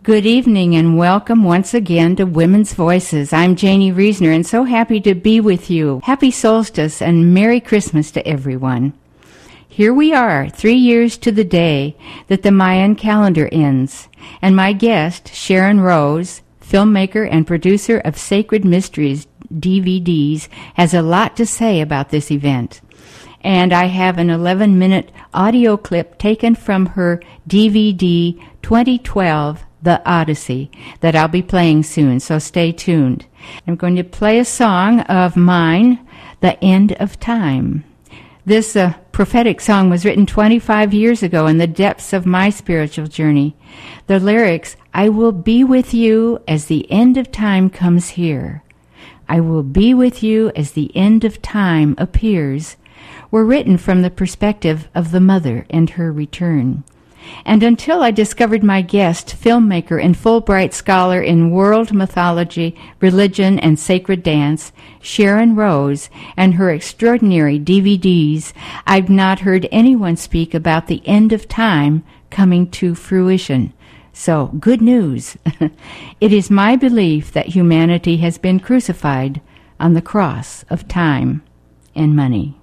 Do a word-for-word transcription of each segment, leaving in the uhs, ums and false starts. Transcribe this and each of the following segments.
Good evening and welcome once again to Women's Voices. I'm Janie Reisner and so happy to be with you. Happy Solstice and Merry Christmas to everyone. Here we are, three years to the day that the Mayan calendar ends, and my guest, Sharon Rose, filmmaker and producer of Sacred Mysteries D V Ds, has a lot to say about this event. And I have an eleven-minute audio clip taken from her D V D twenty twelve, The Odyssey, that I'll be playing soon, so stay tuned. I'm going to play a song of mine, The End of Time. This uh, prophetic song was written twenty-five years ago in the depths of my spiritual journey. The lyrics, I will be with you as the end of time comes here. I will be with you as the end of time appears, were written from the perspective of the mother and her return. And until I discovered my guest, filmmaker and Fulbright scholar in world mythology, religion, and sacred dance, Sharon Rose, and her extraordinary D V Ds, I've not heard anyone speak about the end of time coming to fruition. So, good news. It is my belief that humanity has been crucified on the cross of time and money.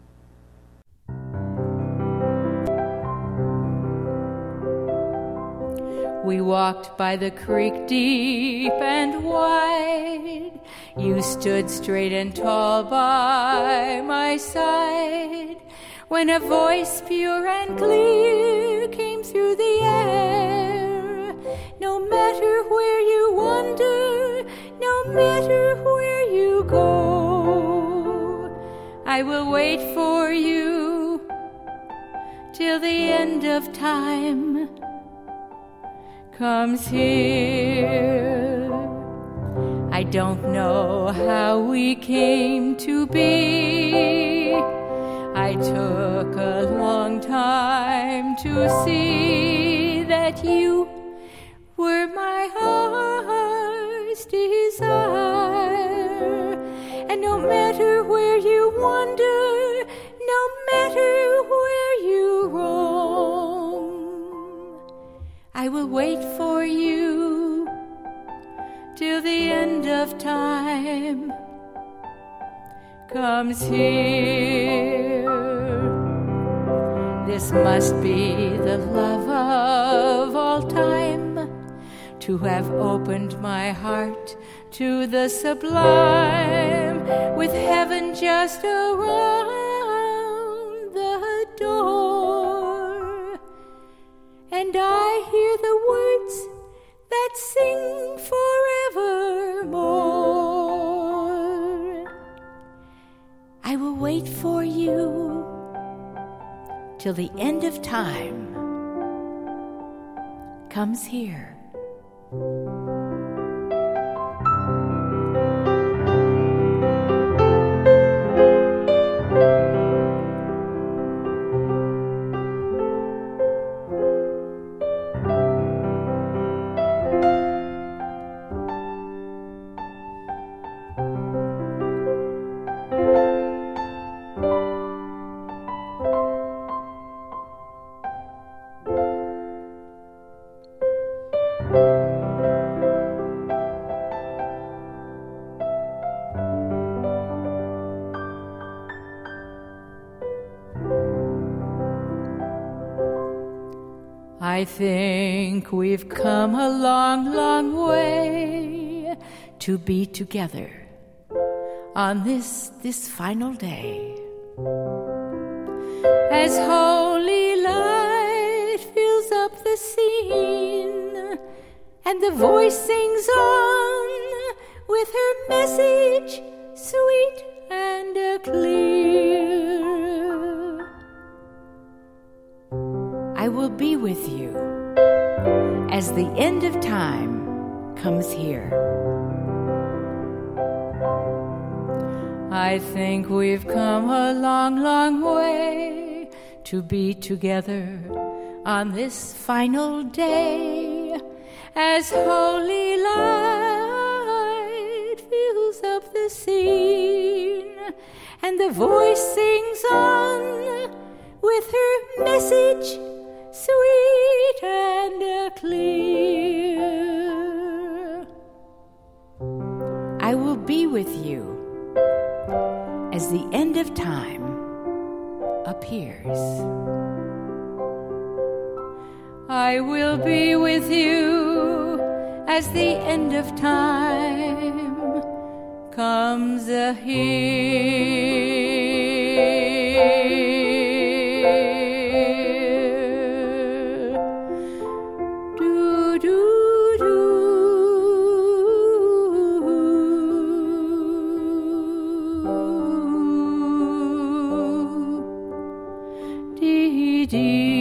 We walked by the creek deep and wide. You stood straight and tall by my side. When a voice pure and clear came through the air. No matter where you wander, no matter where you go, I will wait for you till the end of time comes here. I don't know how we came to be. I took a long time to see that you were my heart's desire. And no matter where you wander, no matter where you roam, I will wait for you till the end of time comes here. This must be the love of all time, to have opened my heart to the sublime, with heaven just around the door. And I hear the words that sing forevermore. I will wait for you till the end of time comes here. I think we've come a long, long way to be together on this, this final day. As holy light fills up the scene, and the voice sings on with her message sweet and clear. I will be with you as the end of time comes here. I think we've come a long, long way to be together on this final day, as holy light fills up the scene, and the voice sings on with her message sweet and clear. I will be with you as the end of time appears. I will be with you as the end of time comes here. Do, do, do. Dee, dee.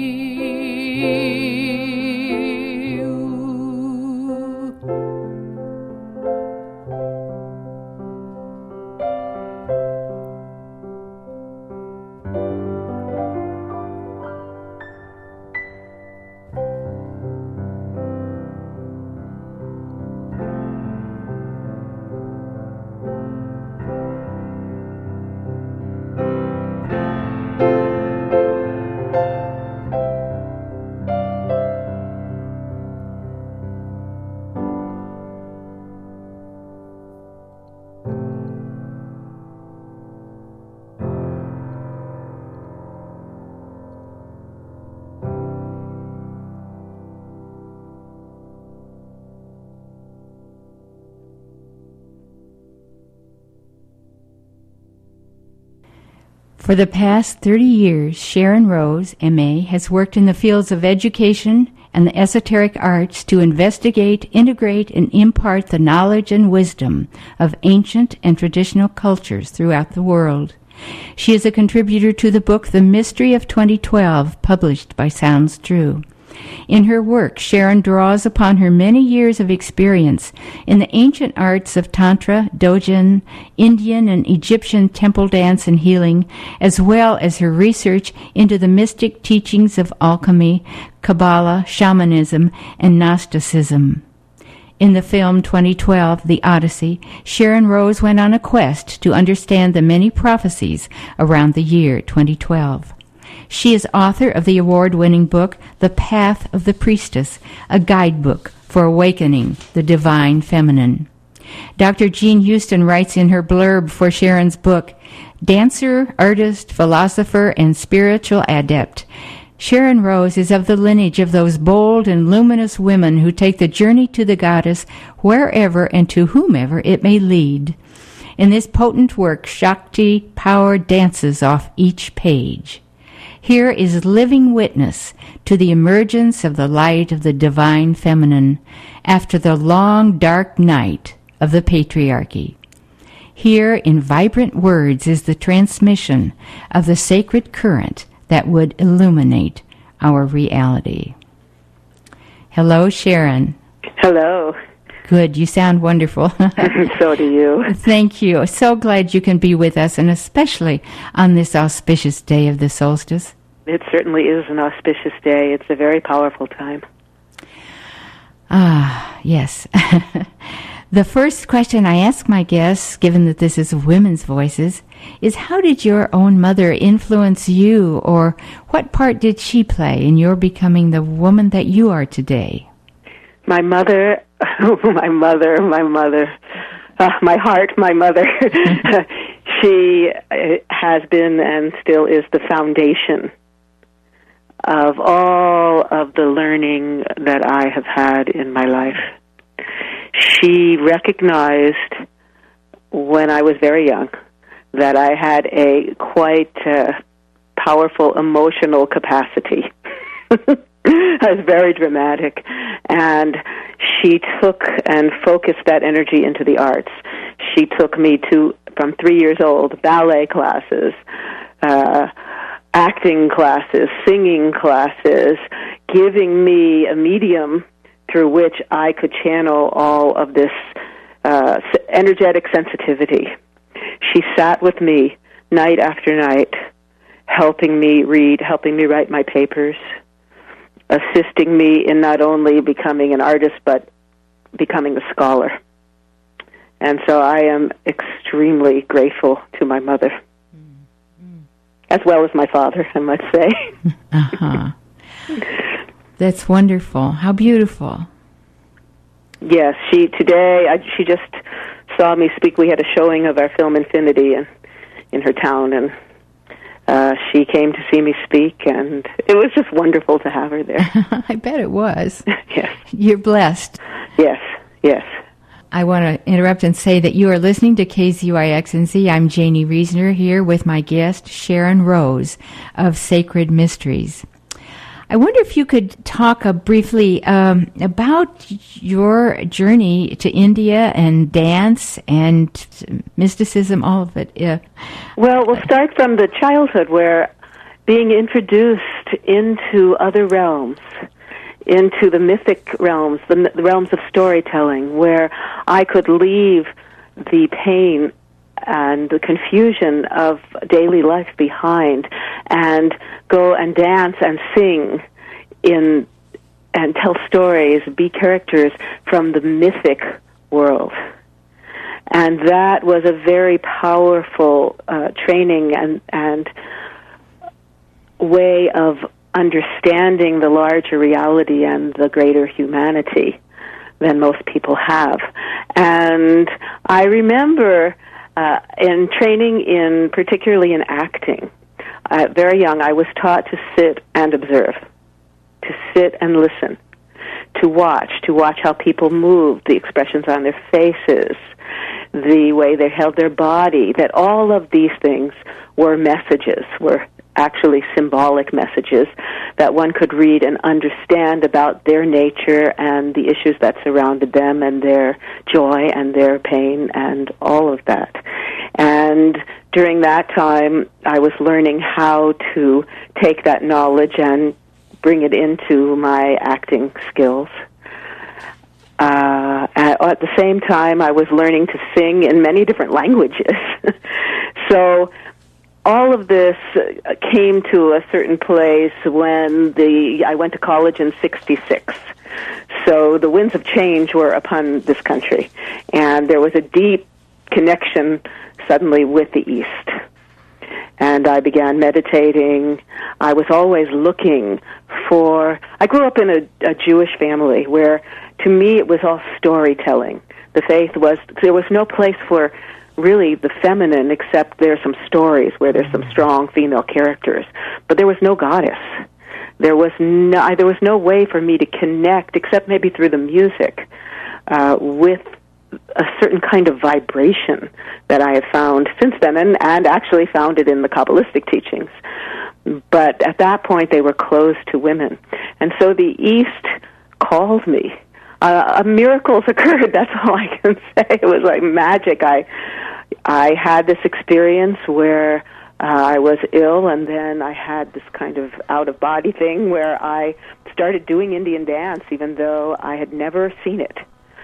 For the past thirty years, Sharon Rose, M A, has worked in the fields of education and the esoteric arts to investigate, integrate, and impart the knowledge and wisdom of ancient and traditional cultures throughout the world. She is a contributor to the book The Mystery of twenty twelve, published by Sounds True. In her work, Sharon draws upon her many years of experience in the ancient arts of Tantra, Dogen, Indian and Egyptian temple dance and healing, as well as her research into the mystic teachings of alchemy, Kabbalah, shamanism, and Gnosticism. In the film twenty twelve, The Odyssey, Sharon Rose went on a quest to understand the many prophecies around the year twenty twelve. She is author of the award-winning book, The Path of the Priestess, a guidebook for awakening the divine feminine. Doctor Jean Houston writes in her blurb for Sharon's book, dancer, artist, philosopher, and spiritual adept, Sharon Rose is of the lineage of those bold and luminous women who take the journey to the goddess wherever and to whomever it may lead. In this potent work, Shakti power dances off each page. Here is living witness to the emergence of the light of the divine feminine after the long dark night of the patriarchy. Here in vibrant words is the transmission of the sacred current that would illuminate our reality. Hello, Sharon. Hello. Good. You sound wonderful. So do you. Thank you. So glad you can be with us, and especially on this auspicious day of the solstice. It certainly is an auspicious day. It's a very powerful time. Ah, yes. The first question I ask my guests, given that this is Women's Voices, is how did your own mother influence you, or what part did she play in your becoming the woman that you are today? My mother, my mother, my mother, uh, my heart, my mother. She has been and still is the foundation of all of the learning that I have had in my life. She recognized when I was very young that I had a quite uh, powerful emotional capacity. I was very dramatic, and she took and focused that energy into the arts. She took me to, from three years old, ballet classes, uh, acting classes, singing classes, giving me a medium through which I could channel all of this uh, energetic sensitivity. She sat with me night after night, helping me read, helping me write my papers, assisting me in not only becoming an artist, but becoming a scholar. And so I am extremely grateful to my mother, mm-hmm. as well as my father, I must say. Uh-huh. That's wonderful. How beautiful. Yes, she today, I, she just saw me speak. We had a showing of our film Infinity in, in her town, and uh, she came to see me speak, and it was just wonderful to have her there. I bet it was. Yes. You're blessed. Yes, yes. I want to interrupt and say that you are listening to K Z Y X N Z. I'm Janie Reasoner here with my guest, Sharon Rose of Sacred Mysteries. I wonder if you could talk uh, briefly um, about your journey to India and dance and mysticism, all of it. Uh, well, we'll start from the childhood, where being introduced into other realms, into the mythic realms, the, the realms of storytelling, where I could leave the pain and the confusion of daily life behind and go and dance and sing in and tell stories, be characters from the mythic world. And that was a very powerful uh, training and, and way of understanding the larger reality and the greater humanity than most people have. And I remember uh, in training in, particularly in acting, uh, very young, I was taught to sit and observe, to sit and listen, to watch, to watch how people moved, the expressions on their faces, the way they held their body, that all of these things were messages, were actually symbolic messages that one could read and understand about their nature and the issues that surrounded them and their joy and their pain and all of that. And during that time, I was learning how to take that knowledge and bring it into my acting skills. Uh, at, at the same time, I was learning to sing in many different languages. So all of this came to a certain place when the I went to college in sixty-six. So the winds of change were upon this country, and there was a deep connection suddenly with the East. And I began meditating. I was always looking for... I grew up in a, a Jewish family where, to me, it was all storytelling. The faith was... There was no place for really the feminine, except there's some stories where there's some strong female characters. But there was no goddess. There was no, there was no way for me to connect, except maybe through the music, uh, with a certain kind of vibration that I have found since then, and, and actually found it in the Kabbalistic teachings. But at that point, they were closed to women. And so the East called me. Uh, miracles occurred, that's all I can say. It was like magic. I I had this experience where uh, I was ill, and then I had this kind of out-of-body thing where I started doing Indian dance, even though I had never seen it.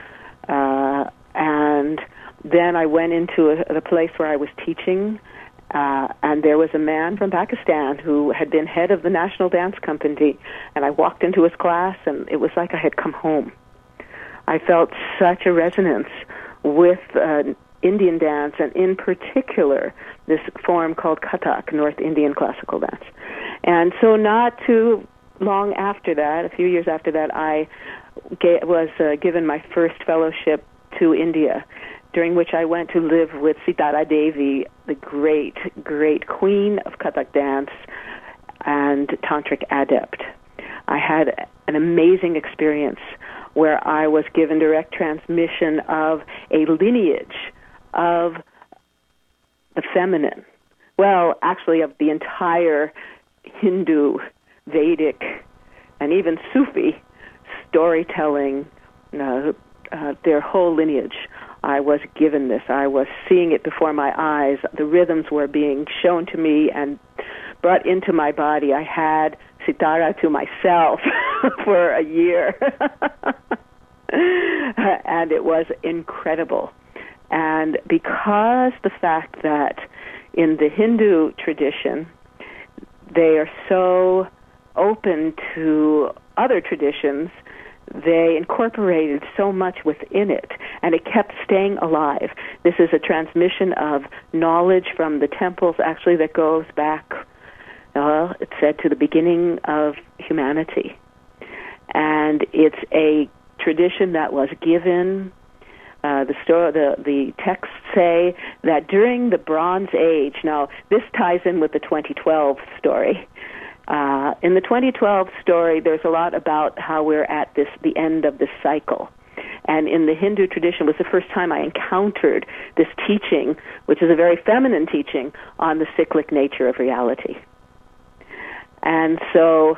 Uh, and then I went into a, the place where I was teaching, uh, and there was a man from Pakistan who had been head of the National Dance Company, and I walked into his class, and it was like I had come home. I felt such a resonance with uh, Indian dance, and in particular, this form called Kathak, North Indian classical dance. And so not too long after that, a few years after that, I ga- was uh, given my first fellowship to India, during which I went to live with Sitara Devi, the great, great queen of Kathak dance and tantric adept. I had an amazing experience where I was given direct transmission of a lineage of the feminine. Well, actually of the entire Hindu, Vedic, and even Sufi storytelling, uh, uh, their whole lineage. I was given this. I was seeing it before my eyes. The rhythms were being shown to me and brought into my body. I had Sitara to myself for a year. And it was incredible. And because the fact that in the Hindu tradition, they are so open to other traditions, they incorporated so much within it, and it kept staying alive. This is a transmission of knowledge from the temples, actually, that goes back, well, it's said, to the beginning of humanity. And it's a tradition that was given Uh, the, sto- the the texts say that during the Bronze Age, now this ties in with the twenty twelve story. Uh, in the twenty twelve story, there's a lot about how we're at this the end of this cycle. And in the Hindu tradition, it was the first time I encountered this teaching, which is a very feminine teaching, on the cyclic nature of reality. And so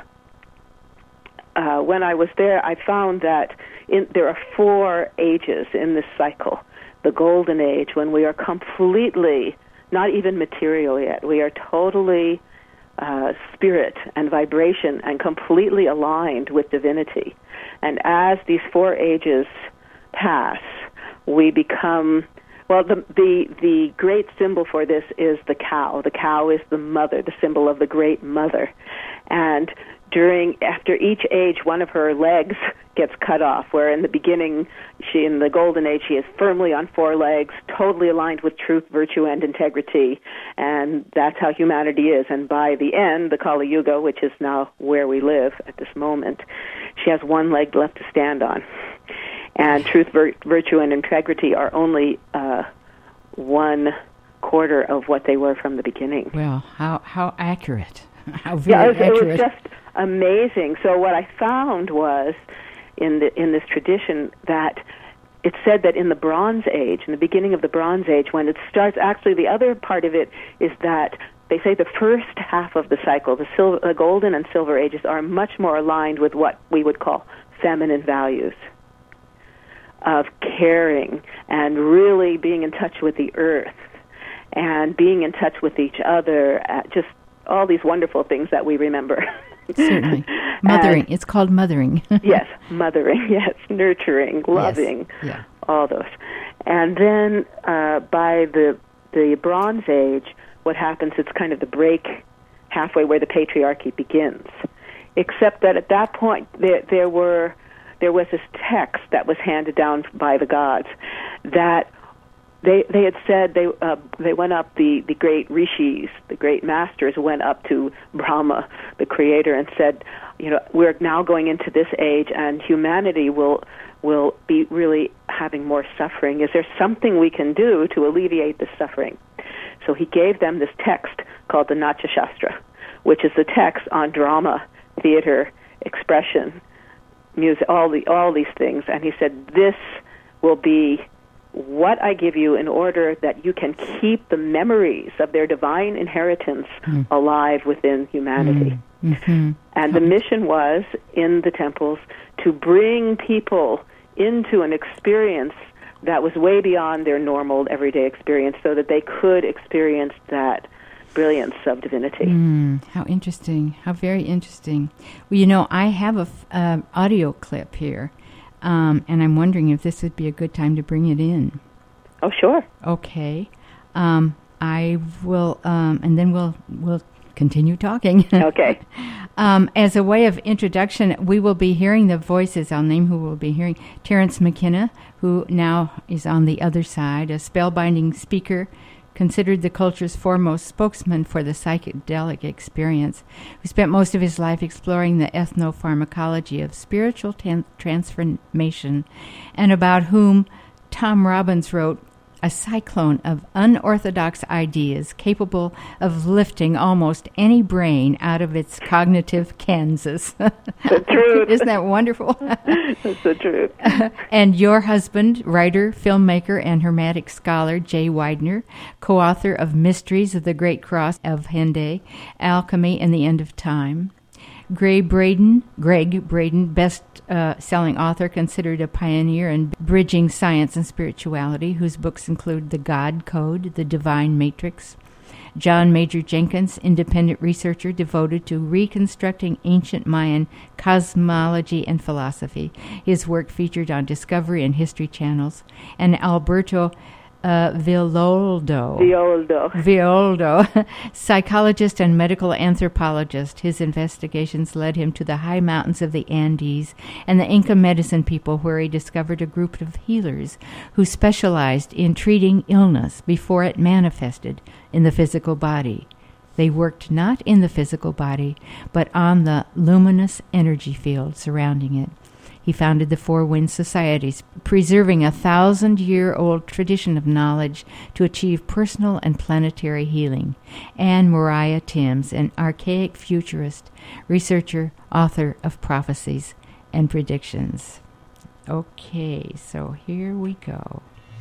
uh, when I was there, I found that in, there are four ages in this cycle. The golden age, when we are completely, not even material yet, we are totally uh, spirit and vibration and completely aligned with divinity. And as these four ages pass, we become, well, the, the the great symbol for this is the cow. The cow is the mother, the symbol of the great mother. And during, after each age, one of her legs gets cut off, where in the beginning, she, in the golden age, she is firmly on four legs, totally aligned with truth, virtue, and integrity. And that's how humanity is. And by the end, the Kali Yuga, which is now where we live at this moment, she has one leg left to stand on. And truth, vir- virtue, and integrity are only uh, one quarter of what they were from the beginning. Well, how how accurate. How very yeah, it was, accurate. it was just amazing. So what I found was, in the in this tradition, that it said that in the Bronze Age, in the beginning of the Bronze Age, when it starts, actually the other part of it is that they say the first half of the cycle, the, sil- the golden and silver ages, are much more aligned with what we would call feminine values of caring and really being in touch with the earth and being in touch with each other, uh, just all these wonderful things that we remember. Certainly. Mothering. And, it's called mothering. Yes, mothering, yes, nurturing, loving, yes. Yeah. all those. And then uh, by the the Bronze Age, what happens, it's kind of the break halfway where the patriarchy begins. Except that at that point, there, there were there was this text that was handed down by the gods that They they had said they uh, they went up, the, the great rishis, the great masters went up to Brahma, the creator, and said, you know, we're now going into this age and humanity will will be really having more suffering. Is there something we can do to alleviate the suffering? So he gave them this text called the Natya Shastra, which is the text on drama, theater, expression, music, all the all these things. And he said, this will be what I give you in order that you can keep the memories of their divine inheritance mm. alive within humanity. Mm. Mm-hmm. And the mission was, in the temples, to bring people into an experience that was way beyond their normal everyday experience so that they could experience that brilliance of divinity. Mm, how interesting. How very interesting. Well, you know, I have a f- uh, audio clip here. Um, and I'm wondering if this would be a good time to bring it in. Oh, sure. Okay. Um, I will, um, and then we'll we'll continue talking. Okay. um, as a way of introduction, we will be hearing the voices. I'll name who we'll be hearing. Terence McKenna, who now is on the other side, a spellbinding speaker, considered the culture's foremost spokesman for the psychedelic experience, who spent most of his life exploring the ethnopharmacology of spiritual tan- transformation, and about whom Tom Robbins wrote, a cyclone of unorthodox ideas capable of lifting almost any brain out of its cognitive Kansas. The truth. Isn't that wonderful? That's the truth. And your husband, writer, filmmaker, and Hermetic scholar, Jay Weidner, co-author of Mysteries of the Great Cross of Henday, Alchemy and the End of Time. Greg Braden, Greg Braden, best-selling uh, author, considered a pioneer in bridging science and spirituality, whose books include The God Code, The Divine Matrix. John Major Jenkins, independent researcher devoted to reconstructing ancient Mayan cosmology and philosophy. His work featured on Discovery and History channels. And Alberto Uh, Villoldo. Villoldo. Villoldo, psychologist and medical anthropologist. His investigations led him to the high mountains of the Andes and the Inca medicine people, where he discovered a group of healers who specialized in treating illness before it manifested in the physical body. They worked not in the physical body, but on the luminous energy field surrounding it. He founded the Four Winds Societies, preserving a thousand-year-old tradition of knowledge to achieve personal and planetary healing. And Mariah Timms, an archaic futurist, researcher, author of prophecies and predictions. Okay, so here we go.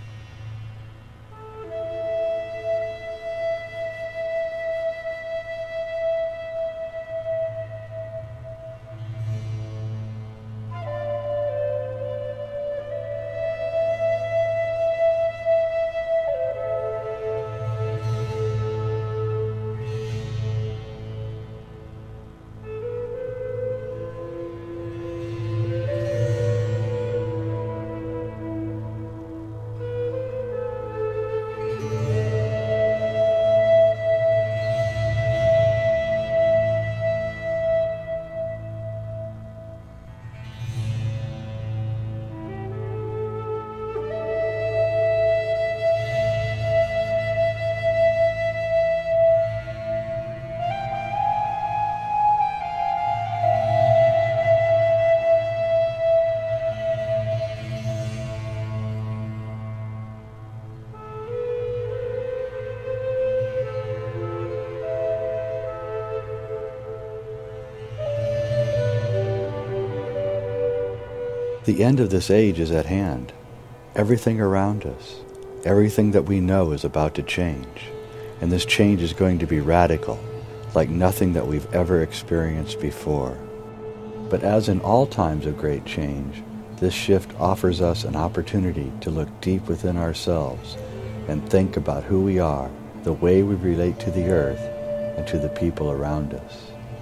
The end of this age is at hand. Everything around us, everything that we know is about to change. And this change is going to be radical, like nothing that we've ever experienced before. But as in all times of great change, this shift offers us an opportunity to look deep within ourselves and think about who we are, the way we relate to the earth and to the people around us.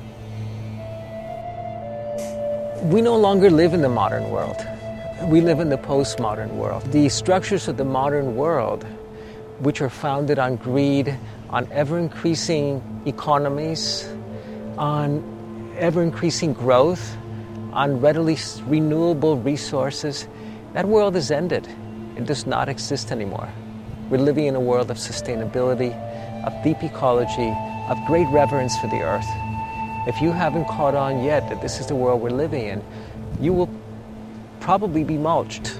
We no longer live in the modern world. We live in the postmodern world. The structures of the modern world, which are founded on greed, on ever-increasing economies, on ever-increasing growth, on readily renewable resources, that world is ended. It does not exist anymore. We're living in a world of sustainability, of deep ecology, of great reverence for the earth. If you haven't caught on yet that this is the world we're living in, you will probably be mulched.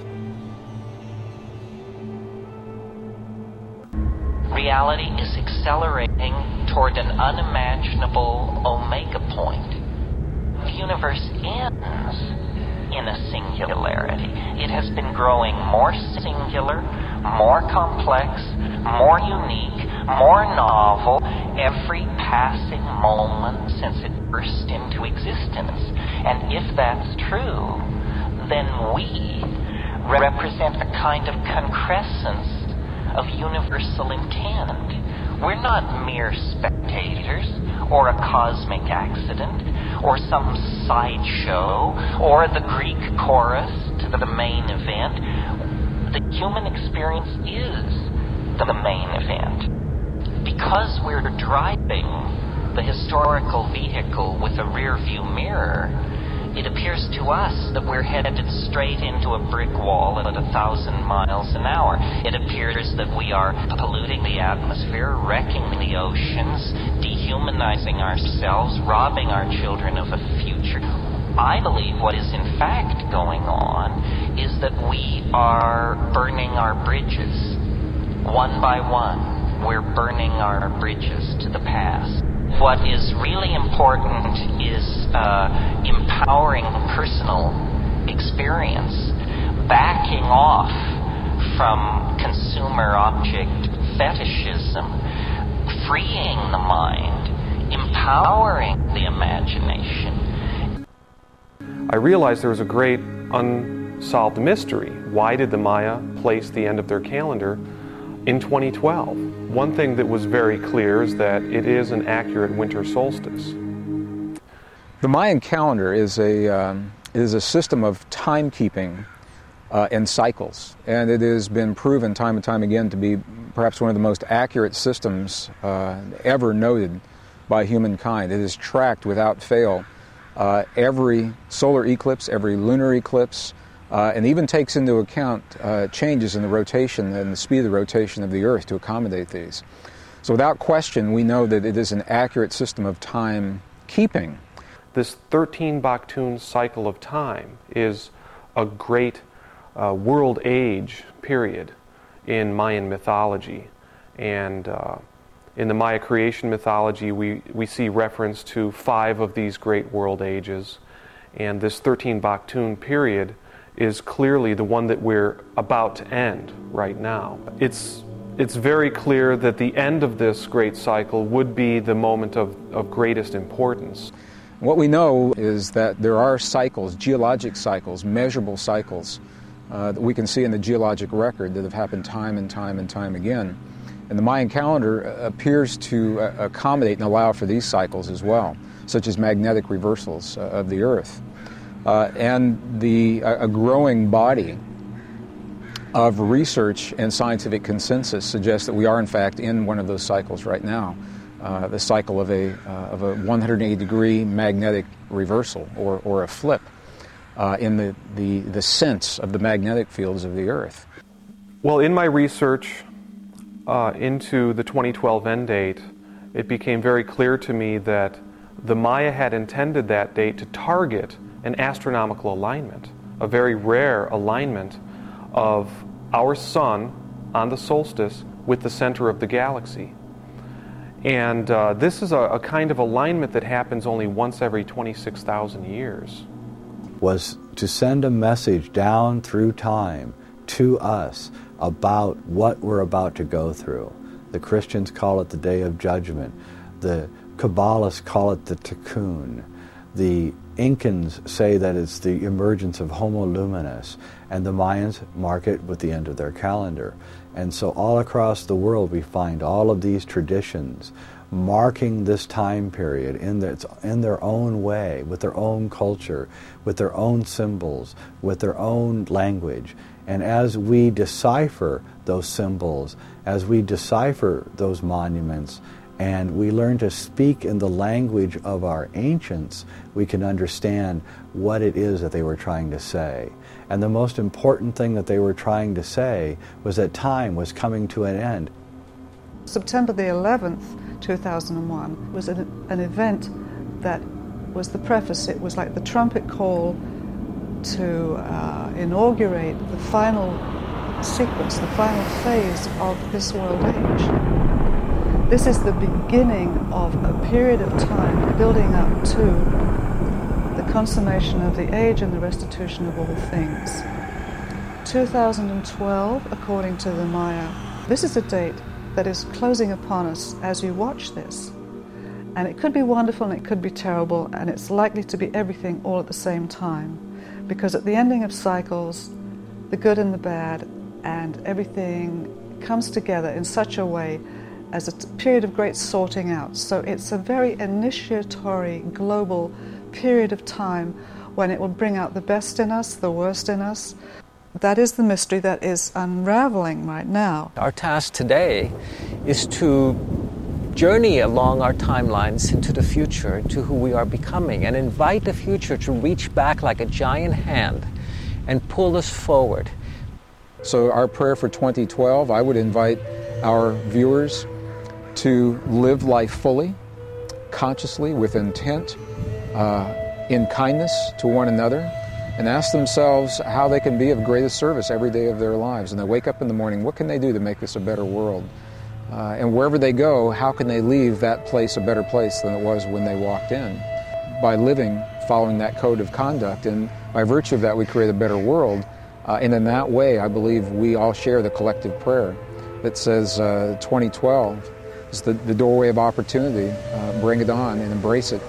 Reality is accelerating toward an unimaginable omega point. The universe ends in a singularity. It has been growing more singular, more complex, more unique, more novel every passing moment since it burst into existence. And if that's true, then we represent a kind of concrescence of universal intent. We're not mere spectators, or a cosmic accident, or some sideshow, or the Greek chorus to the main event. The human experience is the main event. Because we're driving the historical vehicle with a rear-view mirror, it appears to us that we're headed straight into a brick wall at a thousand miles an hour. It appears that we are polluting the atmosphere, wrecking the oceans, dehumanizing ourselves, robbing our children of a future. I believe what is in fact going on is that we are burning our bridges. One by one, we're burning our bridges to the past. What is really important is uh, empowering personal experience, backing off from consumer object fetishism, freeing the mind, empowering the imagination. I realized there was a great unsolved mystery. Why did the Maya place the end of their calendar in twenty twelve? One thing that was very clear is that it is an accurate winter solstice. The Mayan calendar is a um, is a system of timekeeping uh, in cycles, and it has been proven time and time again to be perhaps one of the most accurate systems uh, ever noted by humankind. It has tracked without fail uh, every solar eclipse, every lunar eclipse, Uh, and even takes into account uh, changes in the rotation and the speed of the rotation of the Earth to accommodate these. So without question, we know that it is an accurate system of time keeping. This thirteen Baktun cycle of time is a great uh, world age period in Mayan mythology. And uh, in the Maya creation mythology, we, we see reference to five of these great world ages. And this thirteen Baktun period is clearly the one that we're about to end right now. It's, it's very clear that the end of this great cycle would be the moment of, of greatest importance. What we know is that there are cycles, geologic cycles, measurable cycles, uh, that we can see in the geologic record that have happened time and time and time again. And the Mayan calendar appears to uh, accommodate and allow for these cycles as well, such as magnetic reversals uh, of the Earth. Uh, and the, uh, a growing body of research and scientific consensus suggests that we are in fact in one of those cycles right now. Uh, the cycle of a, uh, of a one hundred eighty degree magnetic reversal or, or a flip uh, in the, the, the sense of the magnetic fields of the Earth. Well, in my research uh, into the twenty twelve end date, it became very clear to me that the Maya had intended that date to target an astronomical alignment, a very rare alignment of our sun on the solstice with the center of the galaxy. And uh, this is a, a kind of alignment that happens only once every twenty-six thousand years. Was to send a message down through time to us about what we're about to go through. The Christians call it the Day of Judgment. The Kabbalists call it the Tikkun. The Incans say that it's the emergence of Homo Luminous, and the Mayans mark it with the end of their calendar. And so all across the world we find all of these traditions marking this time period in their, in their own way, with their own culture, with their own symbols, with their own language. And as we decipher those symbols, as we decipher those monuments, and we learn to speak in the language of our ancients, we can understand what it is that they were trying to say. And the most important thing that they were trying to say was that time was coming to an end. September the eleventh, two thousand one, was an, an event that was the preface. It was like the trumpet call to uh, inaugurate the final sequence, the final phase of this world age. This is the beginning of a period of time building up to the consummation of the age and the restitution of all things. two thousand twelve, according to the Maya, this is a date that is closing upon us as you watch this. And it could be wonderful and it could be terrible, and it's likely to be everything all at the same time. Because at the ending of cycles, the good and the bad and everything comes together in such a way as a t- period of great sorting out. So it's a very initiatory, global period of time when it will bring out the best in us, the worst in us. That is the mystery that is unraveling right now. Our task today is to journey along our timelines into the future, to who we are becoming, and invite the future to reach back like a giant hand and pull us forward. So our prayer for twenty twelve, I would invite our viewers to live life fully, consciously, with intent, uh, in kindness to one another, and ask themselves how they can be of greatest service every day of their lives. And they wake up in the morning, what can they do to make this a better world? Uh, and wherever they go, how can they leave that place a better place than it was when they walked in? By living, following that code of conduct, and by virtue of that, we create a better world. Uh, and in that way, I believe we all share the collective prayer that says uh, twenty twelve is the, the doorway of opportunity. Uh, bring it on and embrace it.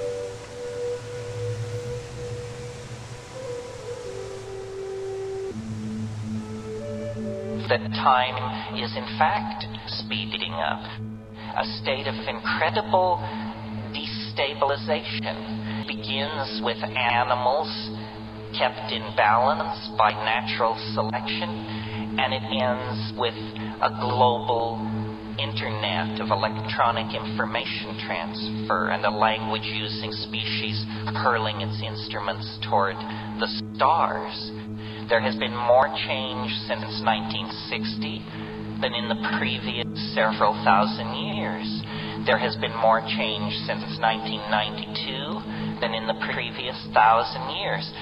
That time is in fact speeding up. A state of incredible destabilization begins with animals kept in balance by natural selection, and it ends with a global internet of electronic information transfer and a language-using species hurling its instruments toward the stars. There has been more change since nineteen sixty than in the previous several thousand years. There has been more change since nineteen ninety-two than in the previous thousand years.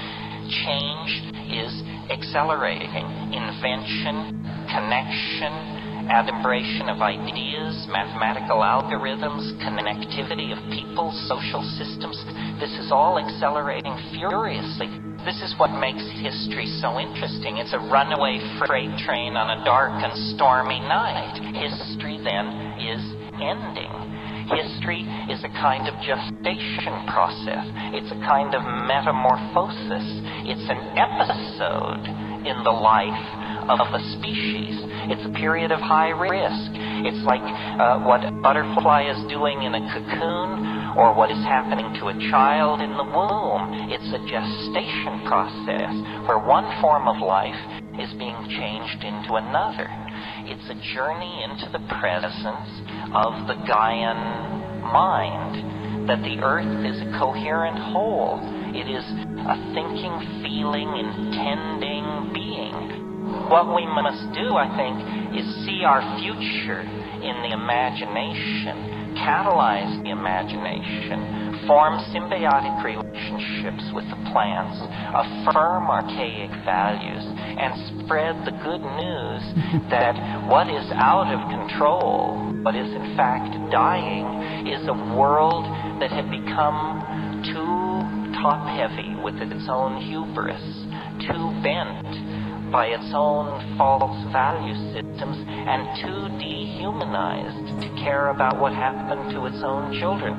change is accelerating. Invention, connection, adumbration of ideas, mathematical algorithms, connectivity of people, social systems. This is all accelerating furiously. This is what makes history so interesting. It's a runaway freight train on a dark and stormy night. History, then, is ending. History is a kind of gestation process. It's a kind of metamorphosis. It's an episode in the life of a species. It's a period of high risk. It's like uh, what a butterfly is doing in a cocoon, or what is happening to a child in the womb. It's a gestation process where one form of life is being changed into another. It's a journey into the presence of the Gaian mind, that the earth is a coherent whole. It is a thinking, feeling, intending being. What we must do, I think, is see our future in the imagination, catalyze the imagination, form symbiotic relationships with the plants, affirm archaic values, and spread the good news that what is out of control, what is in fact dying, is a world that had become too top-heavy with its own hubris, too bent by its own false value systems, and too dehumanized to care about what happened to its own children.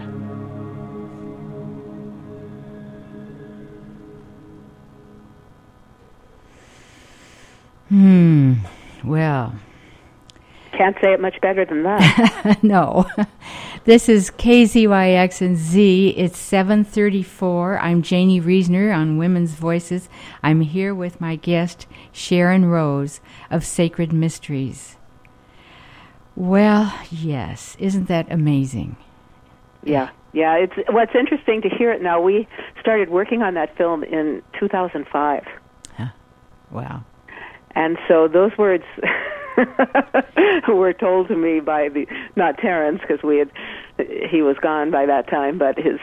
Hmm. Well. Can't say it much better than that. No. This is K Z Y X and Z. It's seven thirty-four. I'm Janie Reisner on Women's Voices. I'm here with my guest, Sharon Rose of Sacred Mysteries. Well, yes. Isn't that amazing? Yeah. Yeah. It's what's interesting to hear it now. We started working on that film in two thousand five. Huh. Wow. And so those words were told to me by the, not Terrence, because we had, he was gone by that time, but his,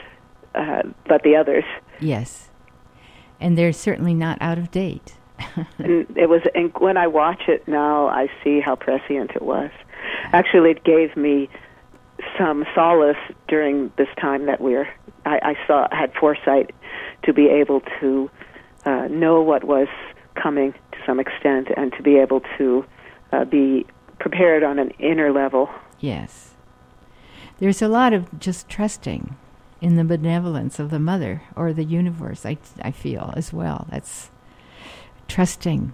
uh, but the others. Yes. And they're certainly not out of date. And it was, and when I watch it now, I see how prescient it was. Actually, it gave me some solace during this time that we're, I, I saw, had foresight to be able to uh, know what was coming to some extent, and to be able to uh, be prepared on an inner level. Yes. There's a lot of just trusting in the benevolence of the mother or the universe, I, I feel, as well. That's trusting.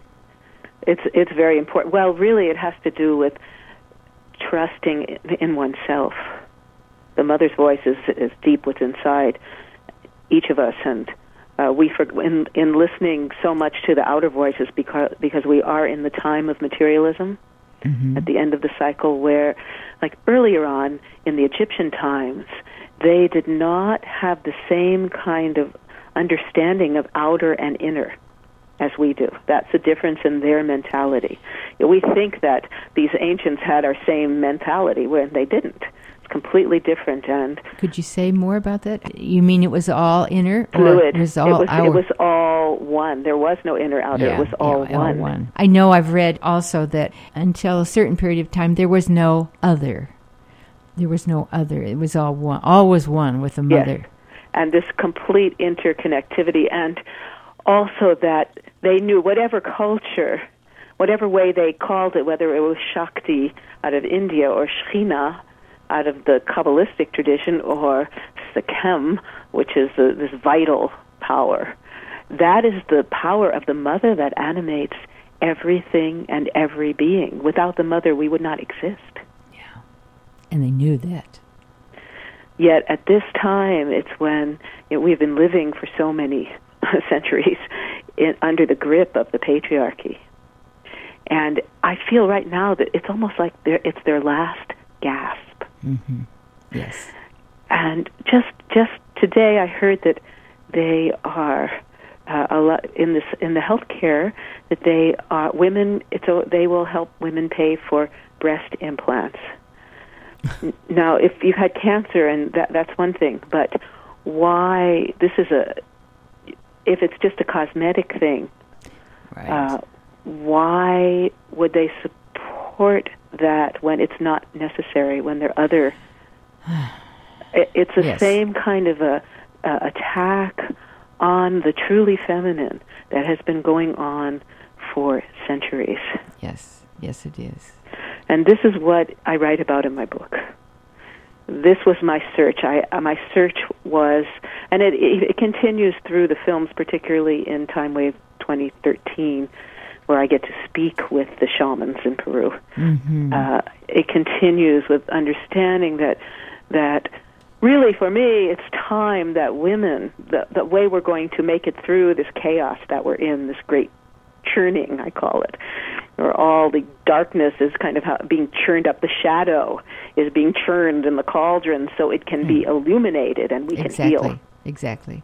It's it's very important. Well, really, it has to do with trusting in, in oneself. The mother's voice is, is deep within inside each of us, and Uh, we for, in, in listening so much to the outer voices because because we are in the time of materialism, mm-hmm. at the end of the cycle, where, like earlier on in the Egyptian times, they did not have the same kind of understanding of outer and inner as we do. That's the difference in their mentality. We think that these ancients had our same mentality when they didn't. Completely different. And could you say more about that? You mean it was all inner? Fluid. It was all, it, was, it was all one. There was no inner outer. Yeah, it was all, yeah, one. all one. I know I've read also that until a certain period of time there was no other. There was no other. It was all one. All was one with the mother. Yes. And this complete interconnectivity, and also that they knew whatever culture, whatever way they called it, whether it was Shakti out of India or Shekhinah out of the Kabbalistic tradition, or Sekhem, which is the, this vital power. That is the power of the mother that animates everything and every being. Without the mother, we would not exist. Yeah, and they knew that. Yet at this time, it's when you know, we've been living for so many centuries in, under the grip of the patriarchy. And I feel right now that it's almost like it's their last gasp. Mm-hmm. Yes. And just just today, I heard that they are uh, a lot in this in the healthcare that they are women. It's a, they will help women pay for breast implants. Now, if you've had cancer, and that that's one thing, but why this is a if it's just a cosmetic thing, right. uh, why would they support that when it's not necessary, when there are other... it, it's the yes. same kind of a, a attack on the truly feminine that has been going on for centuries. Yes, yes it is. And this is what I write about in my book. This was my search. I, uh, my search was, and it, it, it continues through the films, particularly in Time Wave twenty thirteen, where I get to speak with the shamans in Peru. Mm-hmm. Uh, it continues with understanding that that really, for me, it's time that women, the, the way we're going to make it through this chaos that we're in, this great churning, I call it, where all the darkness is kind of how, being churned up, the shadow is being churned in the cauldron so it can mm. be illuminated and we exactly. can heal. Exactly.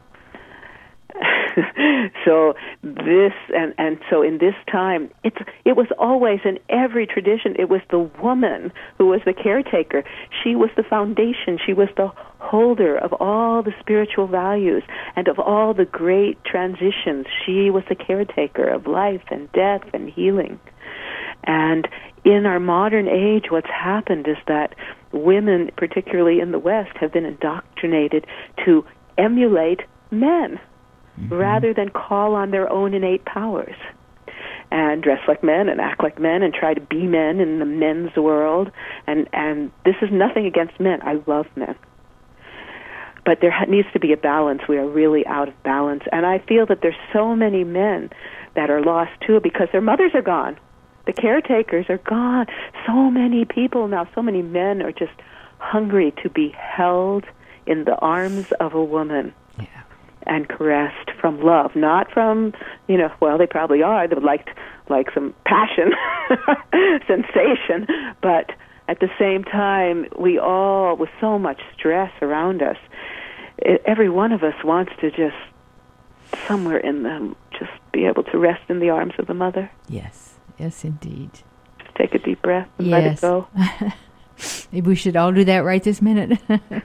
So this, and, and so in this time, it's it was always in every tradition, it was the woman who was the caretaker. She was the foundation. She was the holder of all the spiritual values and of all the great transitions. She was the caretaker of life and death and healing. And in our modern age, what's happened is that women, particularly in the West, have been indoctrinated to emulate men. Mm-hmm. Rather than call on their own innate powers and dress like men and act like men and try to be men in the men's world. And, and this is nothing against men. I love men. But there ha- needs to be a balance. We are really out of balance. And I feel that there's so many men that are lost, too, because their mothers are gone. The caretakers are gone. So many people now, so many men are just hungry to be held in the arms of a woman. Yeah. And caressed from love, not from, you know, well, they probably are. They would like, like some passion, sensation, but at the same time, we all, with so much stress around us, it, every one of us wants to just, somewhere in them, just be able to rest in the arms of the mother. Yes, yes, indeed. Just take a deep breath and yes. let it go. Maybe we should all do that right this minute.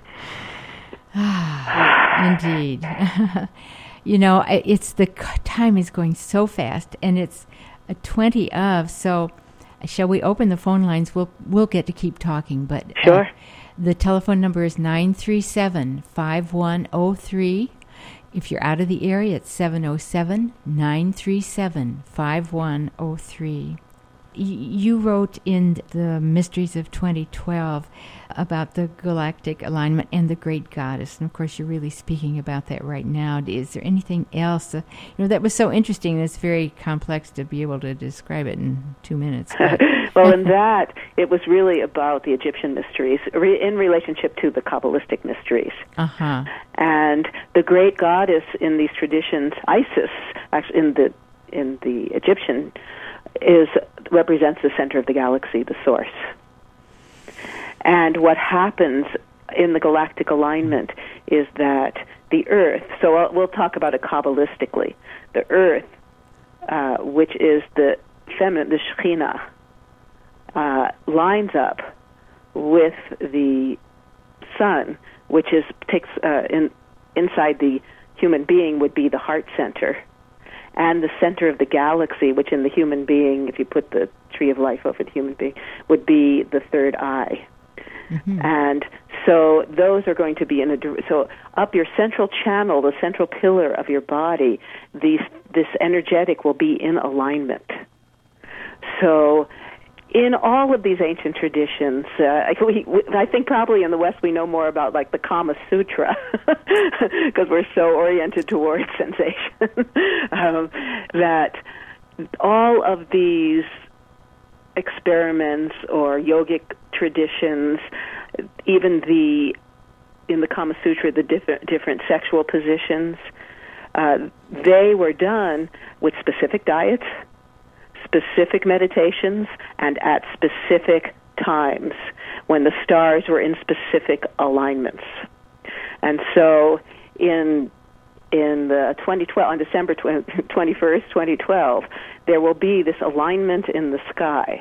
Indeed. You know, it's the time is going so fast, and it's a twenty of, so shall we open the phone lines? We'll we'll get to keep talking, but sure. Uh, the telephone number is nine three seven, five one zero three. If you're out of the area, it's seven oh seven, nine three seven, five one zero three. You wrote in the Mysteries of twenty twelve about the galactic alignment and the great goddess, and of course you're really speaking about that right now. Is there anything else? Uh, you know, that was so interesting. It's very complex to be able to describe it in two minutes. Well, in that, it was really about the Egyptian mysteries re- in relationship to the Kabbalistic mysteries. Uh-huh. And the great goddess in these traditions, Isis, actually in the in the Egyptian, is represents the center of the galaxy, the source. And what happens in the galactic alignment is that the Earth, so I'll, we'll talk about it Kabbalistically, the Earth, uh, which is the feminine, the Shekhinah, uh, lines up with the sun, which is takes uh, in, inside the human being would be the heart center. And the center of the galaxy, which in the human being, if you put the tree of life over the human being, would be the third eye. Mm-hmm. And so those are going to be in a, so up your central channel, the central pillar of your body, these, this energetic will be in alignment. So in all of these ancient traditions, uh, we, I think probably in the West we know more about like the Kama Sutra because we're so oriented towards sensation, um, that all of these experiments or yogic traditions, even the in the Kama Sutra, the different, different sexual positions, uh, they were done with specific diets, specific meditations, and at specific times when the stars were in specific alignments. And so in in the twenty twelve, on December twenty-first, twenty twelve, there will be this alignment in the sky.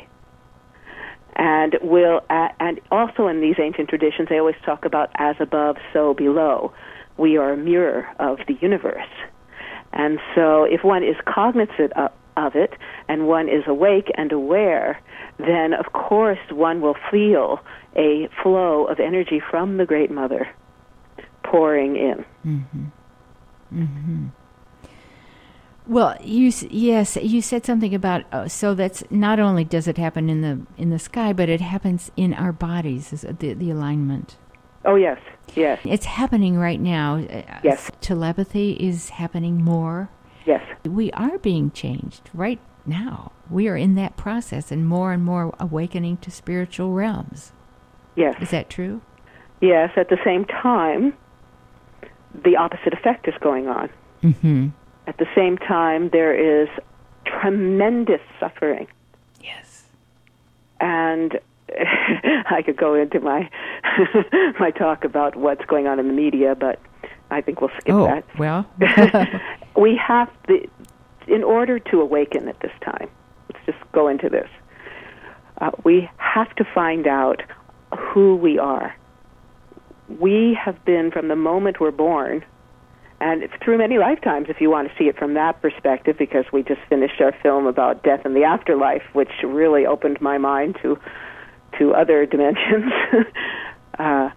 And will uh, and also in these ancient traditions, they always talk about as above, so below. We are a mirror of the universe. And so if one is cognizant of, of it and one is awake and aware, then of course one will feel a flow of energy from the Great Mother pouring in. Mm-hmm. Mm-hmm. Well, you yes, you said something about uh, so that's not only does it happen in the in the sky, but it happens in our bodies, is the the alignment. Oh yes, yes. It's happening right now. Yes. Telepathy is happening more. Yes. We are being changed right now. We are in that process, and more and more awakening to spiritual realms. Yes. Is that true? Yes. At the same time, the opposite effect is going on. Mm-hmm. At the same time, there is tremendous suffering. Yes. And I could go into my my talk about what's going on in the media, but I think we'll skip oh, that. Well, we have the, in order to awaken at this time, let's just go into this. Uh, we have to find out who we are. We have been, from the moment we're born, and it's through many lifetimes, if you want to see it from that perspective, because we just finished our film about death and the afterlife, which really opened my mind to to other dimensions. uh,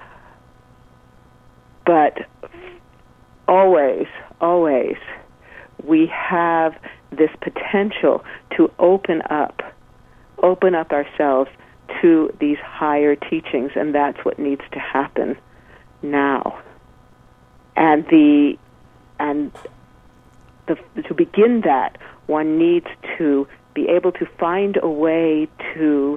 but always, always, we have this potential to open up, open up ourselves to these higher teachings, and that's what needs to happen now. And the and the, to begin that, one needs to be able to find a way to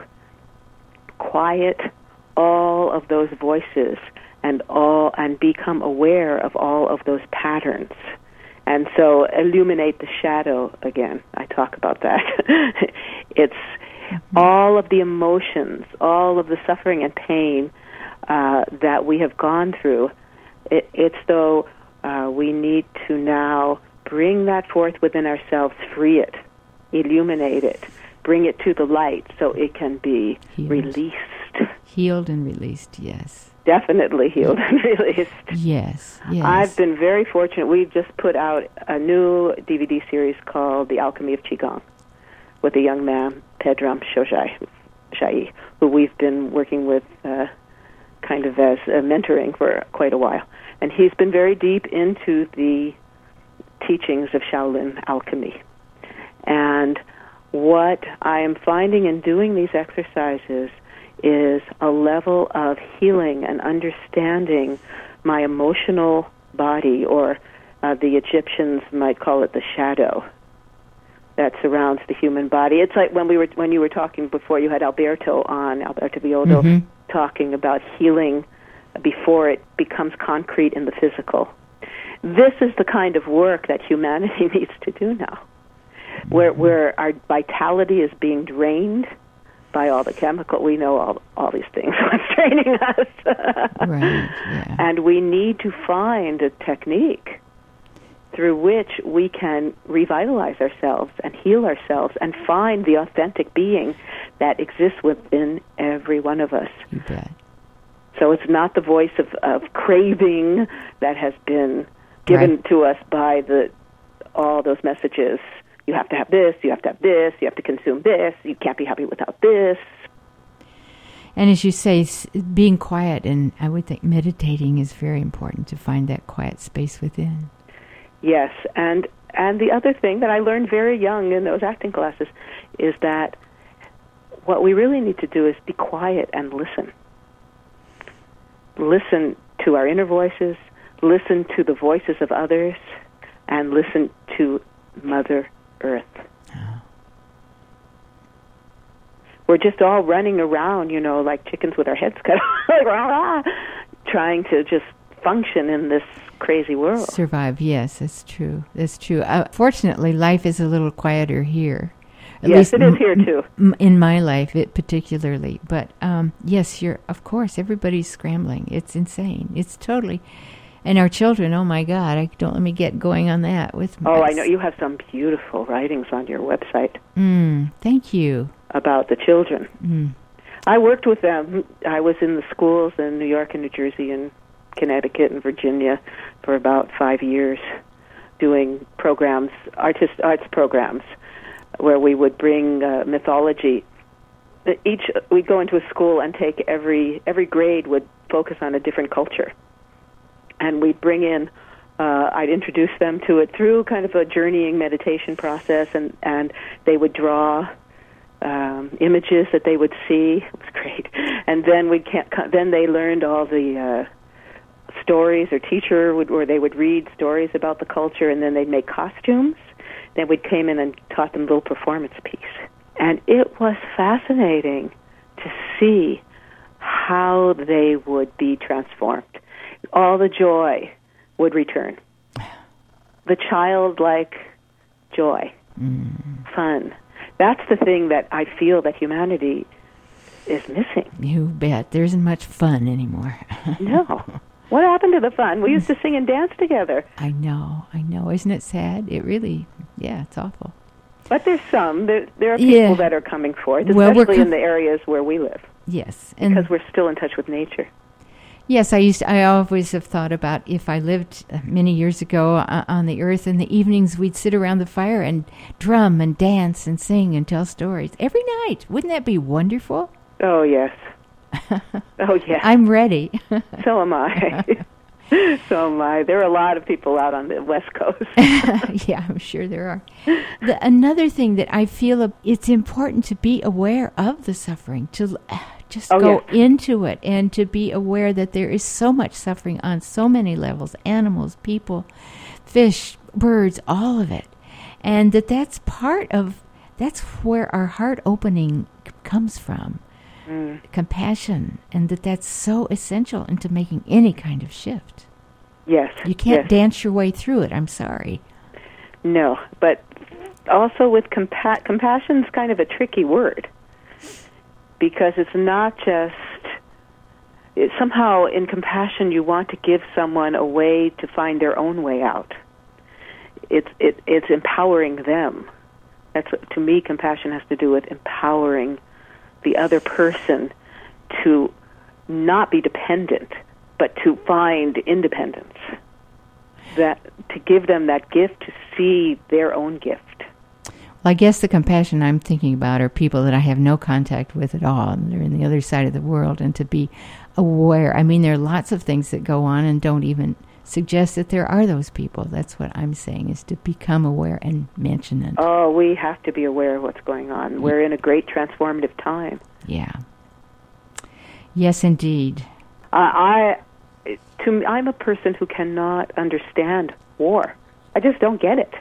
quiet all of those voices and all and become aware of all of those patterns. And so illuminate the shadow again. I talk about that. It's mm-hmm. all of the emotions, all of the suffering and pain uh, that we have gone through. It, it's though uh, we need to now bring that forth within ourselves, free it, illuminate it, bring it to the light so it can be Healed. released. Healed and released, yes. Definitely healed and released. Yes, yes. I've been very fortunate. We've just put out a new D V D series called The Alchemy of Qigong with a young man, Pedram Shojai, who we've been working with uh, kind of as uh, mentoring for quite a while. And he's been very deep into the teachings of Shaolin alchemy. And what I am finding in doing these exercises is a level of healing and understanding my emotional body, or uh, the Egyptians might call it the shadow that surrounds the human body. It's like when we were when you were talking before, you had Alberto on, Alberto Villoldo, mm-hmm. talking about healing before it becomes concrete in the physical. This is the kind of work that humanity needs to do now, where where our vitality is being drained by all the chemical. We know all all these things. What's draining us. Right, yeah. And we need to find a technique through which we can revitalize ourselves and heal ourselves and find the authentic being that exists within every one of us. You bet. So it's not the voice of, of craving that has been given right. to us by the all those messages. You have to have this, you have to have this, you have to consume this, you can't be happy without this. And as you say, being quiet, and I would think meditating is very important to find that quiet space within. Yes, and and the other thing that I learned very young in those acting classes is that what we really need to do is be quiet and listen. Listen to our inner voices, listen to the voices of others, and listen to Mother Earth. Oh. We're just all running around, you know, like chickens with our heads cut off, trying to just function in this crazy world. Survive, yes, that's true. That's true. Uh, fortunately, life is a little quieter here. At yes, least it is here too. M- in my life, it particularly. But um, yes, you're. Of course, everybody's scrambling. It's insane. It's totally. And our children, oh my God, I don't let me get going on that with my... Oh, I know. You have some beautiful writings on your website. Mm, thank you. About the children. Mm. I worked with them. I was in the schools in New York and New Jersey and Connecticut and Virginia for about five years doing programs, artist arts programs, where we would bring uh, mythology. Each we'd go into a school and take every every grade would focus on a different culture, and we'd bring in. Uh, I'd introduce them to it through kind of a journeying meditation process, and, and they would draw um, images that they would see. It was great, and then we can't. Then they learned all the uh, stories. Or teacher would, or they would read stories about the culture, and then they'd make costumes. Then we came in and taught them a little performance piece, and it was fascinating to see how they would be transformed. All the joy would return. The childlike joy, mm. fun. That's the thing that I feel that humanity is missing. You bet. There isn't much fun anymore. No. What happened to the fun? We used to sing and dance together. I know. I know. Isn't it sad? It really, yeah, it's awful. But there's some. There, there are people yeah. that are coming forth, well, especially com- in the areas where we live. Yes. And because we're still in touch with nature. Yes, I used. To, I always have thought about if I lived many years ago uh, on the earth. In the evenings, we'd sit around the fire and drum and dance and sing and tell stories every night. Wouldn't that be wonderful? Oh yes. Oh yes. I'm ready. So am I. So am I. There are a lot of people out on the West Coast. Yeah, I'm sure there are. The, another thing that I feel uh, it's important to be aware of the suffering. To uh, Just oh, go yes. into it and to be aware that there is so much suffering on so many levels, animals, people, fish, birds, all of it. And that that's part of, that's where our heart opening c- comes from, mm. compassion, and that that's so essential into making any kind of shift. Yes. You can't yes. dance your way through it, I'm sorry. No, but also with compa- compassion's kind of a tricky word. Because it's not just, it, somehow in compassion you want to give someone a way to find their own way out. It's it, it's empowering them. That's what, to me, compassion has to do with empowering the other person to not be dependent, but to find independence. That to give them that gift to see their own gift. Well, I guess the compassion I'm thinking about are people that I have no contact with at all, and they're in the other side of the world, and to be aware. I mean, there are lots of things that go on and don't even suggest that there are those people. That's what I'm saying, is to become aware and mention it. Oh, we have to be aware of what's going on. We're in a great transformative time. Yeah. Yes, indeed. Uh, I, to me, I'm a person who cannot understand war. I just don't get it.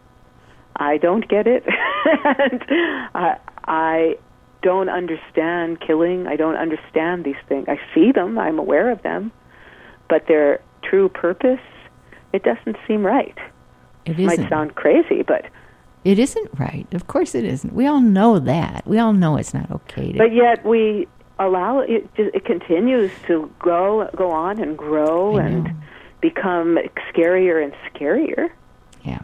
I don't get it. And I, I don't understand killing. I don't understand these things. I see them. I'm aware of them. But their true purpose, it doesn't seem right. It It might sound crazy, but... It isn't right. Of course it isn't. We all know that. We all know it's not okay to... But yet we allow it, it continues to go, go on and grow and become scarier and scarier. Yeah.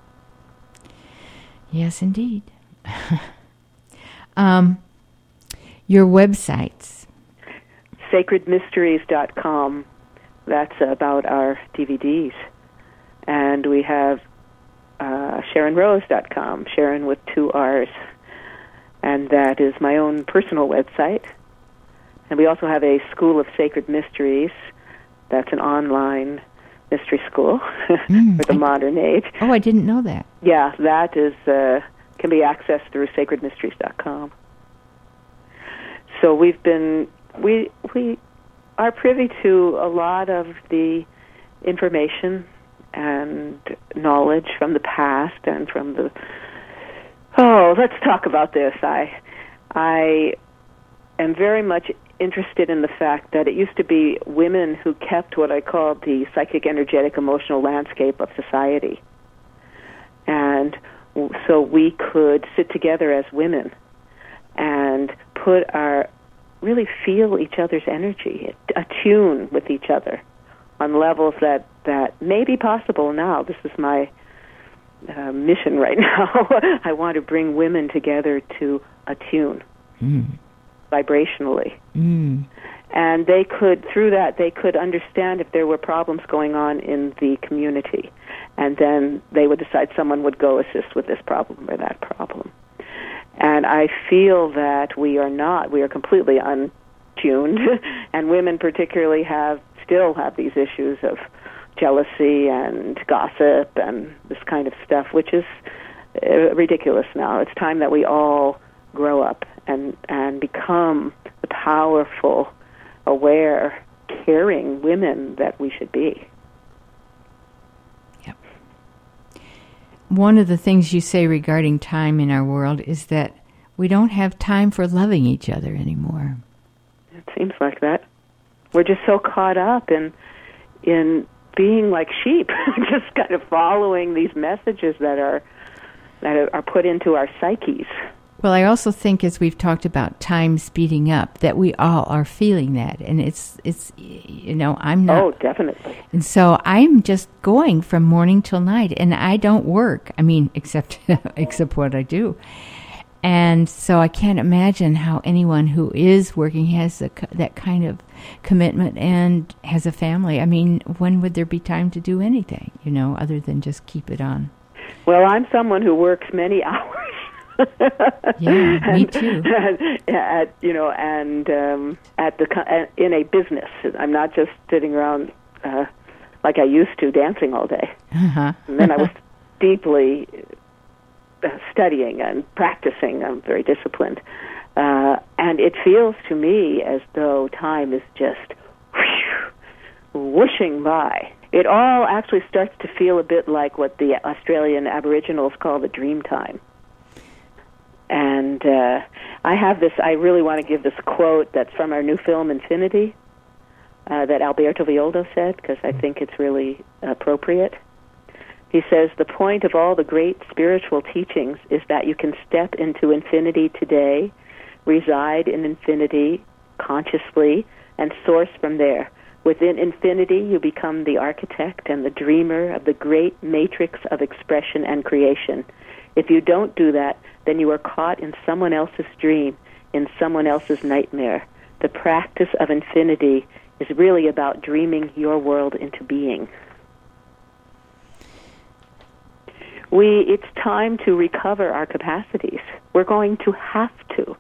Yes, indeed. um, your websites. sacred mysteries dot com. That's about our D V Ds. And we have uh, sharon rose dot com, Sharon with two R's. And that is my own personal website. And we also have a School of Sacred Mysteries. That's an online mystery school mm, for the I, modern age. Oh, I didn't know that. Yeah, that is uh, can be accessed through sacred mysteries dot com. So we've been we we are privy to a lot of the information and knowledge from the past and from the. Oh, let's talk about this. I I am very much interested in the fact that it used to be women who kept what I called the psychic, energetic, emotional landscape of society. And so we could sit together as women and put our, really feel each other's energy, attune with each other on levels that, that may be possible now. This is my uh, mission right now. I want to bring women together to attune. Mm. Vibrationally. Mm. And they could, through that, they could understand if there were problems going on in the community. and then they would decide someone would go assist with this problem or that problem. And I feel that we are not, we are completely untuned, and women particularly have, still have these issues of jealousy and gossip and this kind of stuff, which is uh, ridiculous now. It's time that we all grow up and, and become the powerful, aware, caring women that we should be. Yep. One of the things you say regarding time in our world is that we don't have time for loving each other anymore. It seems like that. We're just so caught up in in being like sheep, just kind of following these messages that are that are put into our psyches. Well, I also think, as we've talked about time speeding up, that we all are feeling that, and it's it's you know I'm not. Oh, definitely. And so I'm just going from morning till night, and I don't work. I mean, except except what I do. And so I can't imagine how anyone who is working has a, that kind of commitment and has a family. I mean, when would there be time to do anything, you know, other than just keep it on? Well, I'm someone who works many hours. Yeah, and, me too. At, you know, and um, at the in a business. I'm not just sitting around uh, like I used to, dancing all day. Uh-huh. And then I was deeply studying and practicing. I'm very disciplined. Uh, and it feels to me as though time is just whoosh, whooshing by. It all actually starts to feel a bit like what the Australian Aboriginals call the dream time. And uh, I have this, I really want to give this quote that's from our new film, Infinity, uh, that Alberto Villoldo said, because I think it's really appropriate. He says, the point of all the great spiritual teachings is that you can step into infinity today, reside in infinity consciously, and source from there. Within infinity, you become the architect and the dreamer of the great matrix of expression and creation. If you don't do that, then you are caught in someone else's dream, in someone else's nightmare. The practice of infinity is really about dreaming your world into being. We, it's time to recover our capacities. We're going to have to.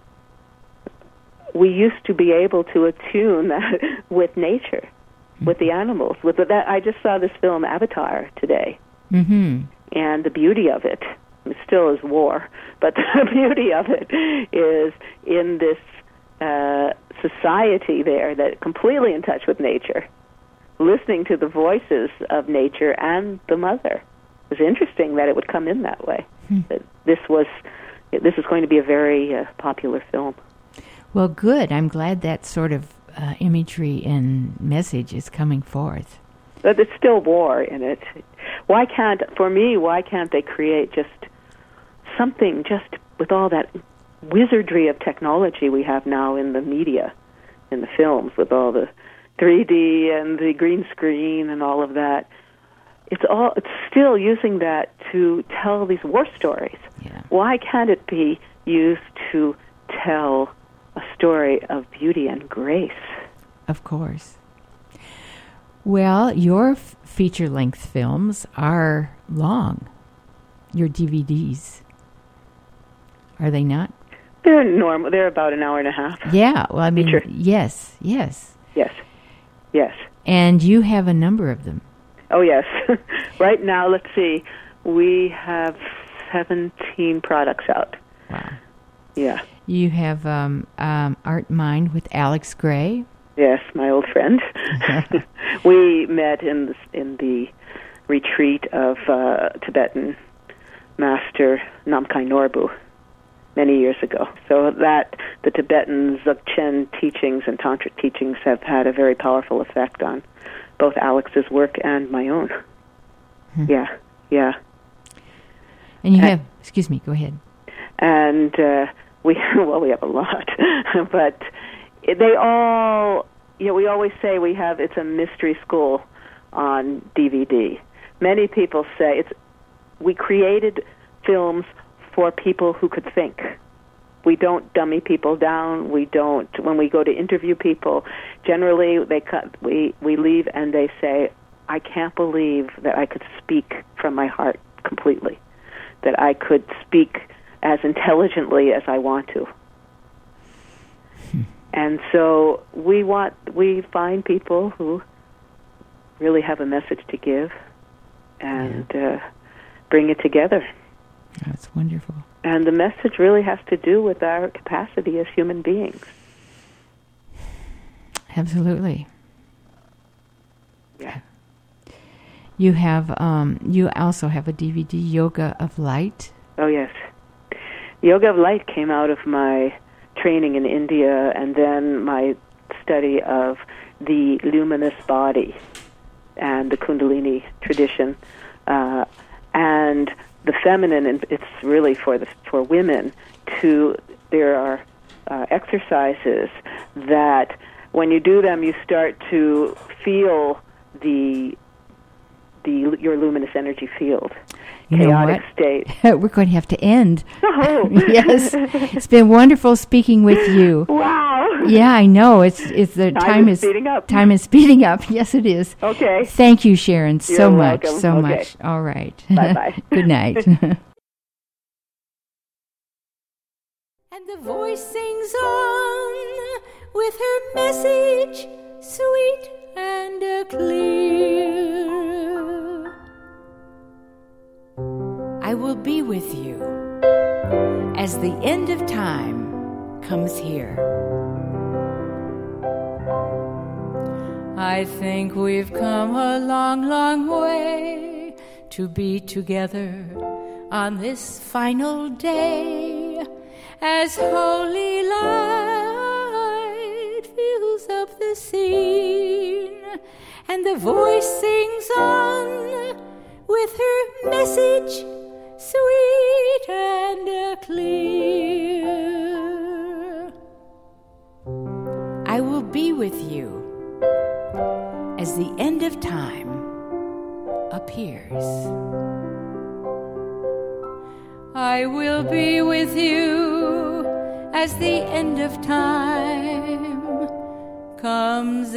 We used to be able to attune with nature, with the animals. With the, that, I just saw this film Avatar today, mm-hmm. and the beauty of it, it still is war, but the beauty of it is in this uh, society there that completely in touch with nature, listening to the voices of nature and the mother. It was interesting that it would come in that way. Hmm. That this was, this is going to be a very uh, popular film. Well, good. I'm glad that sort of uh, imagery and message is coming forth. But there's still war in it. Why can't, for me, why can't they create just something, just with all that wizardry of technology we have now in the media, in the films, with all the three D and the green screen and all of that? It's all. It's still using that to tell these war stories. Yeah. Why can't it be used to tell a story of beauty and grace? Of course. Well, your f- feature-length films are long. Your D V Ds. Are they not? They're normal. They're about an hour and a half. Yeah. Well, I mean, Feature. yes, yes. Yes. Yes. And you have a number of them. Oh, yes. Right now, let's see, we have seventeen products out. Wow. Yeah. You have um, um, Art Mind with Alex Gray. Yes, my old friend. We met in the, in the retreat of uh, Tibetan master Namkhai Norbu many years ago. So that, the Tibetan Dzogchen teachings and Tantric teachings have had a very powerful effect on both Alex's work and my own. Hmm. Yeah, yeah. And you and, have, excuse me, go ahead. And uh, we, well, we have a lot, but they all, you know, we always say we have, it's a mystery school on D V D. Many people say it's, we created films for people who could think. We don't dummy people down. We don't, when we go to interview people, generally they cut, we, we leave and they say, I can't believe that I could speak from my heart completely, that I could speak as intelligently as I want to. Hmm. And so we want, we find people who really have a message to give and yeah. uh, bring it together. That's wonderful. And the message really has to do with our capacity as human beings. Absolutely. Yeah. You have, um, you also have a D V D, Yoga of Light. Oh, yes. Yoga of Light came out of my training in India and then my study of the luminous body and the Kundalini tradition. Uh, and the feminine, and it's really for the for women, to, there are uh, exercises that when you do them, you start to feel the the your luminous energy field, you chaotic state. We're going to have to end. Oh. Yes, it's been wonderful speaking with you. Wow. Yeah, I know. It's it's the time, time is is speeding up. Time is speeding up. Yes, it is. Okay. Thank you, Sharon, You're so much, welcome. so Okay. much. All right. Bye bye. Good night. And the voice sings on with her message, sweet and uh, clear. I will be with you as the end of time comes here. I think we've come a long, long way to be together on this final day, as holy light fills up the scene, and the voice sings on with her message, sweet and clear. I will be with you as the end of time appears. I will be with you as the end of time comes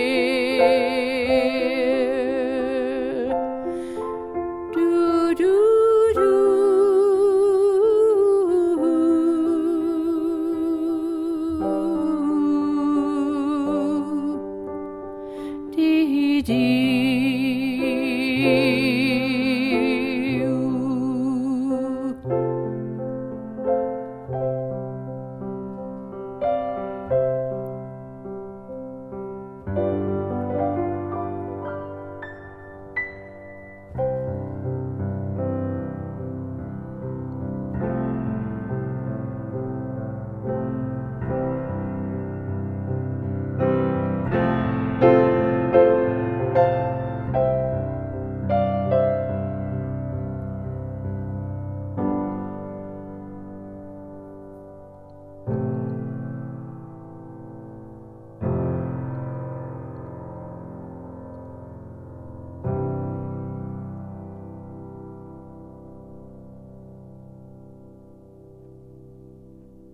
here. Do, do.